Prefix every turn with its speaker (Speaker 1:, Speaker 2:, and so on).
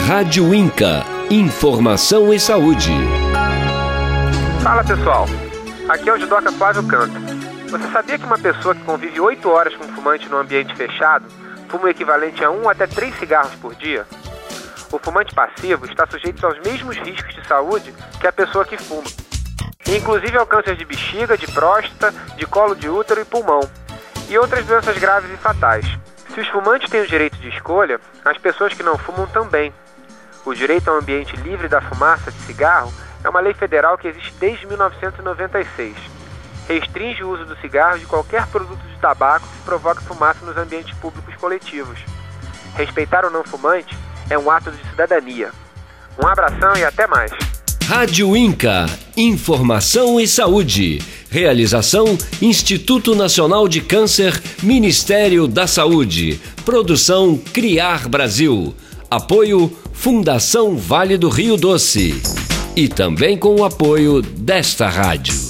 Speaker 1: Rádio Inca. Informação e saúde.
Speaker 2: Fala pessoal, aqui é o judoca Flávio Canto. Você sabia que uma pessoa que convive 8 horas com um fumante no ambiente fechado fuma o equivalente a 1 até 3 cigarros por dia? O fumante passivo está sujeito aos mesmos riscos de saúde que a pessoa que fuma, inclusive ao câncer de bexiga, de próstata, de colo de útero e pulmão, e outras doenças graves e fatais. Se os fumantes têm o direito de escolha, as pessoas que não fumam também. O direito ao ambiente livre da fumaça de cigarro é uma lei federal que existe desde 1996. Restringe o uso do cigarro e de qualquer produto de tabaco que provoque fumaça nos ambientes públicos coletivos. Respeitar o não fumante é um ato de cidadania. Um abração e até mais.
Speaker 1: Rádio Inca. Informação e saúde. Realização: Instituto Nacional de Câncer, Ministério da Saúde. Produção: Criar Brasil. Apoio: Fundação Vale do Rio Doce. E também com o apoio desta rádio.